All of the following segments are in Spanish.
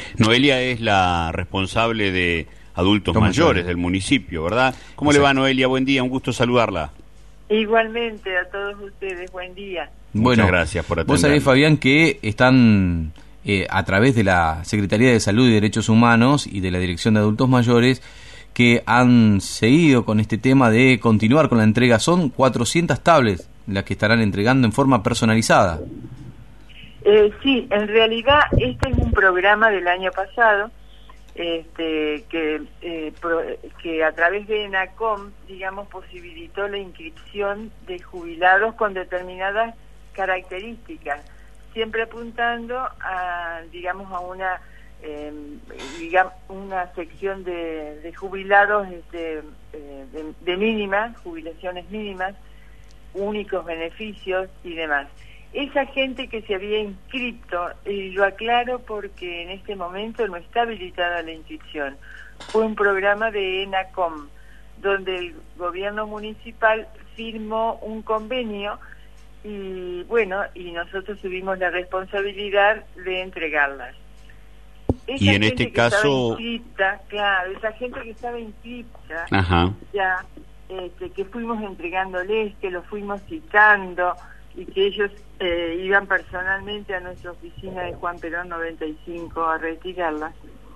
Noelia es la responsable de adultos mayores del municipio, ¿verdad? ¿Cómo le va, Noelia? Buen día, un gusto saludarla. Igualmente a todos ustedes, buen día. Muchas gracias por atender. Vos sabés, Fabián, que están a través de la Secretaría de Salud y Derechos Humanos y de la Dirección de Adultos Mayores, que han seguido con este tema de continuar con la entrega. Son 400 tablets las que estarán entregando en forma personalizada. Sí, en realidad este es un programa del año pasado, que a través de ENACOM, digamos, posibilitó la inscripción de jubilados con determinadas características, siempre apuntando a, digamos, a una sección de jubilados de mínimas, jubilaciones mínimas, únicos beneficios y demás. Esa gente que se había inscrito, y lo aclaro porque en este momento no está habilitada la inscripción, fue un programa de ENACOM, donde el gobierno municipal firmó un convenio y bueno, y nosotros tuvimos la responsabilidad de entregarlas. Y en este caso... Claro, esa gente que estaba inscripta, Ajá. ya, que fuimos entregándoles, que los fuimos citando, y que ellos iban personalmente a nuestra oficina de Juan Perón 95 a retirarlas.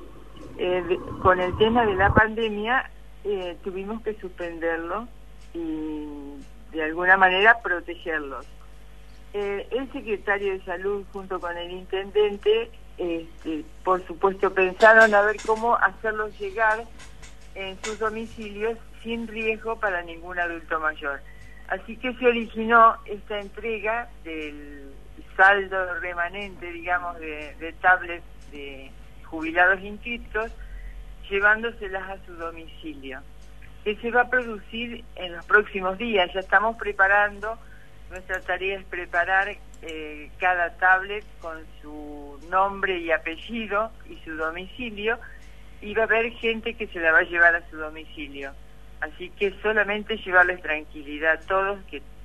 Con el tema de la pandemia tuvimos que suspenderlo y de alguna manera protegerlos. El secretario de Salud junto con el intendente, por supuesto, pensaron a ver cómo hacerlos llegar en sus domicilios sin riesgo para ningún adulto mayor. Así que se originó esta entrega del saldo remanente, digamos, de tablets de jubilados inscriptos, llevándoselas a su domicilio, que se va a producir en los próximos días. Ya estamos preparando, nuestra tarea es preparar cada tablet con su nombre y apellido y su domicilio, y va a haber gente que se la va a llevar a su domicilio. Así que solamente llevarles tranquilidad, todos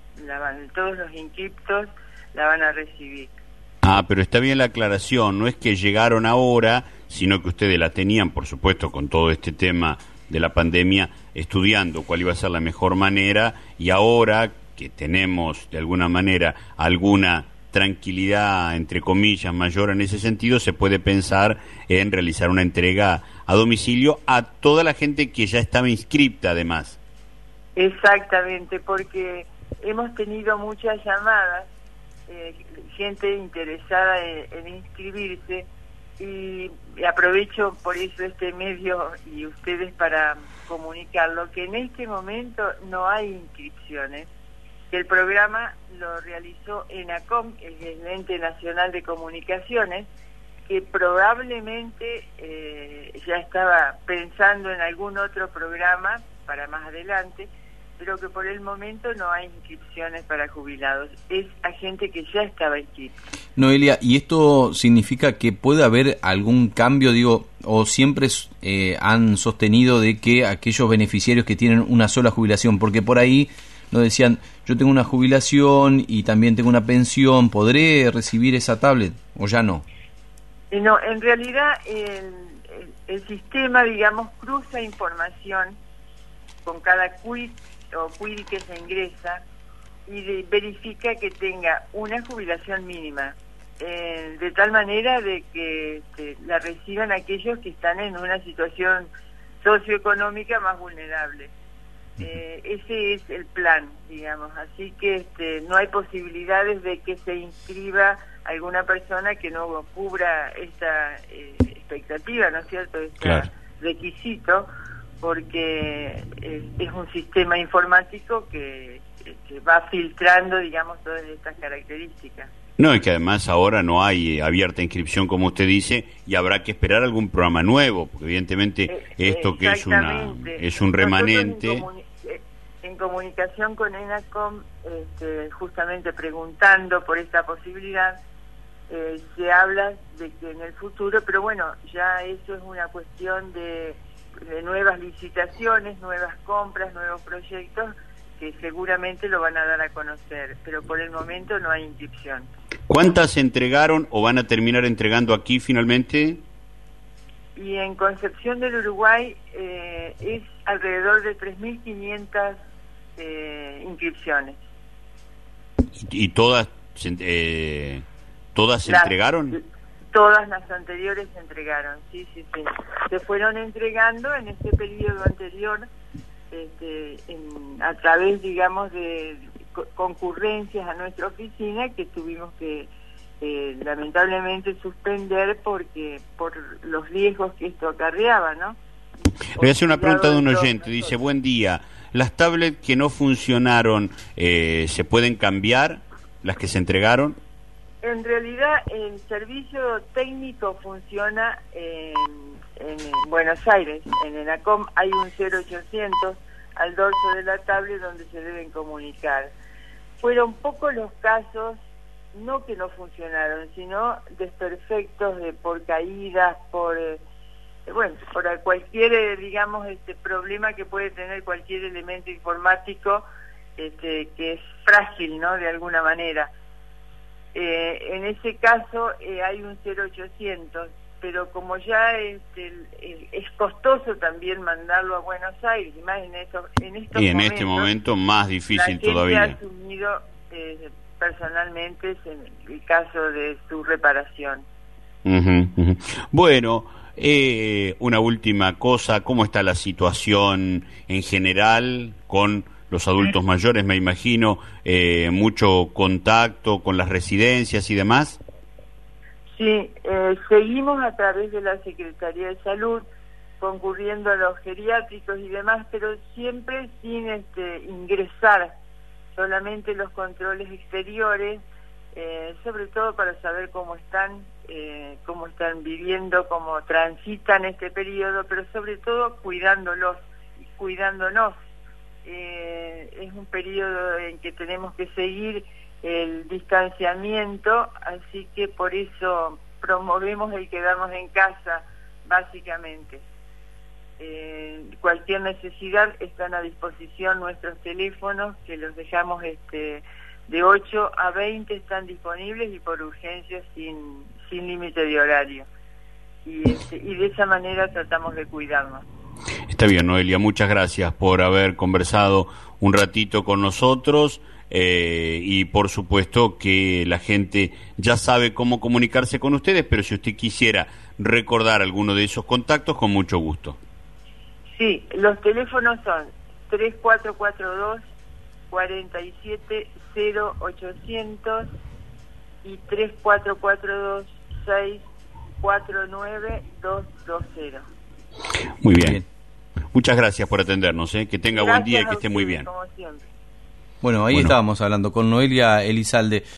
los inscriptos la van a recibir. Ah, pero está bien la aclaración, no es que llegaron ahora, sino que ustedes la tenían, por supuesto, con todo este tema de la pandemia, estudiando cuál iba a ser la mejor manera, y ahora que tenemos de alguna manera alguna tranquilidad, entre comillas, mayor en ese sentido, se puede pensar en realizar una entrega a domicilio a toda la gente que ya estaba inscripta, además. Exactamente, porque hemos tenido muchas llamadas, gente interesada en inscribirse, y aprovecho por eso este medio y ustedes para comunicarlo, que en este momento no hay inscripciones, que el programa lo realizó ENACOM, el Ente Nacional de Comunicaciones, que probablemente ya estaba pensando en algún otro programa para más adelante, pero que por el momento no hay inscripciones para jubilados, es a gente que ya estaba inscrita. Noelia, ¿y esto significa que puede haber algún cambio, o siempre han sostenido de que aquellos beneficiarios que tienen una sola jubilación, porque por ahí nos decían, yo tengo una jubilación y también tengo una pensión, ¿podré recibir esa tablet o ya no? No, en realidad el sistema, digamos, cruza información con cada quit o query que se ingresa y verifica que tenga una jubilación mínima, de tal manera de que la reciban aquellos que están en una situación socioeconómica más vulnerable. Ese es el plan, digamos, así que no hay posibilidades de que se inscriba alguna persona que no cubra esta expectativa, ¿no es cierto?, este requisito, porque es un sistema informático que va filtrando, digamos, todas estas características. No, es que además ahora no hay abierta inscripción, como usted dice, y habrá que esperar algún programa nuevo, porque evidentemente esto que es un remanente... En comunicación con ENACOM, justamente preguntando por esta posibilidad, se habla de que en el futuro, pero bueno, ya eso es una cuestión de nuevas licitaciones, nuevas compras, nuevos proyectos que seguramente lo van a dar a conocer, pero por el momento no hay inscripción. ¿Cuántas se entregaron o van a terminar entregando aquí finalmente? y en Concepción del Uruguay es alrededor de 3.500 inscripciones. ¿Y todas todas se entregaron? Todas las anteriores se entregaron, sí. Se fueron entregando en este periodo anterior a través, digamos, de concurrencias a nuestra oficina que tuvimos que lamentablemente suspender por los riesgos que esto acarreaba, ¿no? Le voy a hacer una pregunta de un oyente. Dice, buen día, ¿las tablets que no funcionaron se pueden cambiar, las que se entregaron? En realidad el servicio técnico funciona en Buenos Aires. En ENACOM hay un 0800 al dorso de la tablet donde se deben comunicar. Fueron pocos los casos, no que no funcionaron, sino desperfectos por caídas, por cualquier, digamos, problema que puede tener cualquier elemento informático que es frágil, ¿no?, de alguna manera. En ese caso hay un 0800, pero como ya es costoso también mandarlo a Buenos Aires, y más en estos y en este momento más difícil todavía. La gente ha asumido personalmente en el caso de su reparación. Bueno, una última cosa, ¿cómo está la situación en general con los adultos mayores? Me imagino mucho contacto con las residencias y demás. Sí, seguimos a través de la Secretaría de Salud concurriendo a los geriátricos y demás, pero siempre sin ingresar, solamente los controles exteriores, sobre todo para saber cómo están viviendo, cómo transitan este periodo, pero sobre todo cuidándolos y cuidándonos. Es un periodo en que tenemos que seguir el distanciamiento, así que por eso promovemos el quedarnos en casa, básicamente. Cualquier necesidad están a disposición nuestros teléfonos, que los dejamos de 8 a 20 están disponibles y por urgencia sin límite de horario. Y de esa manera tratamos de cuidarnos. Está bien, Noelia, muchas gracias por haber conversado un ratito con nosotros y por supuesto que la gente ya sabe cómo comunicarse con ustedes, pero si usted quisiera recordar alguno de esos contactos, con mucho gusto. Sí, los teléfonos son 3442-470-800 y 3442-649-220. Muy bien. Muchas gracias por atendernos, que tenga buen día y que esté muy bien. Como siempre. Bueno, ahí estábamos hablando con Noelia Elizalde.